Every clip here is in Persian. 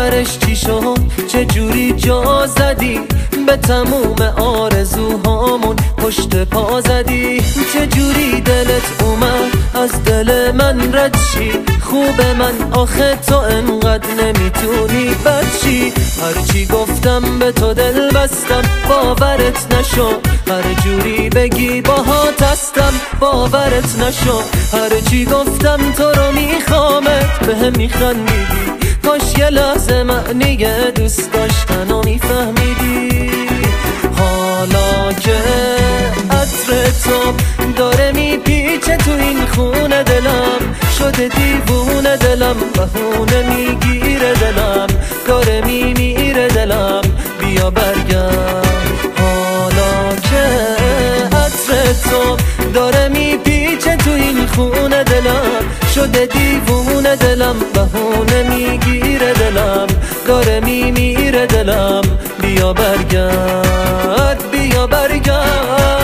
آخرش چی شد؟ چه جوری جا زدی؟ به تموم آرزوهامون پشت پا زدی. چه جوری دلت اومد از دل من رد شی؟ خوب من آخه تو انقدر نمیتونی بد شی. هرچی گفتم به تو دل بستم باورت نشو، هر جوری بگی باهات هستم باورت نشو. هرچی گفتم تو رو میخوامت بهم میخندیدی، کاش یه لحظه معنی دوست داشتن رو میفهمیدی. حالا که عطر تو داره میپیچه تو این خونه دلم، شده دیوونه دلم، بهونه میگیره دلم، داره میمیره دلم، بیا برگرد. حالا که عطر تو داره میپیچه تو این خونه دلم، شده دیوونه دلم، بهونه میگیره دلم، داره میمیره دلم، بیا برگرد بیا برگرد.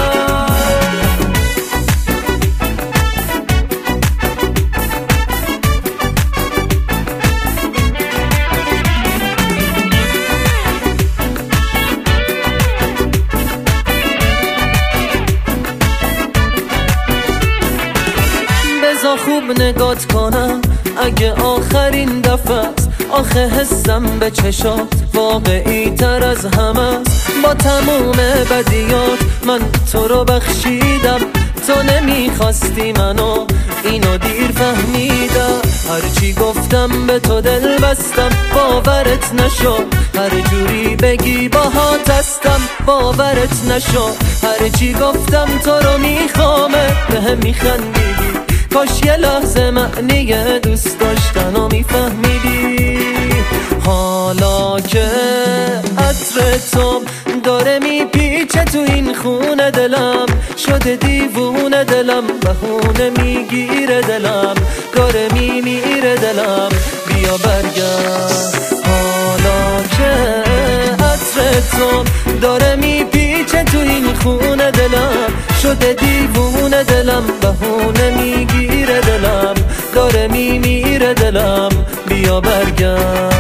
بذار خوب نگات کنم اگه آخرین دفعه است، آخه حسم به چشات واقعی تر از همه است. با تموم بدیات من تو رو بخشیدم، تو نمیخواستی منو اینو دیر فهمیدم. هرچی گفتم به تو دل بستم باورت نشو، هر جوری بگی باهات هستم باورت نشو. هرچی گفتم تو رو میخوامت بهم میخندیدی، کاش یه لحظه معنی دوست داشتن رو میفهمیدی. حالا که عطر تو داره میپیچه تو این خونه دلم، شده دیوونه دلم، بهونه میگیره دلم، داره میمیره دلم، بیا برگرد. حالا که عطر تو داره میپیچه تو این خونه دلم، شده دیوونه دلم، بهونه میگیره دلم، داره میمیره دلم، بیا برگرد.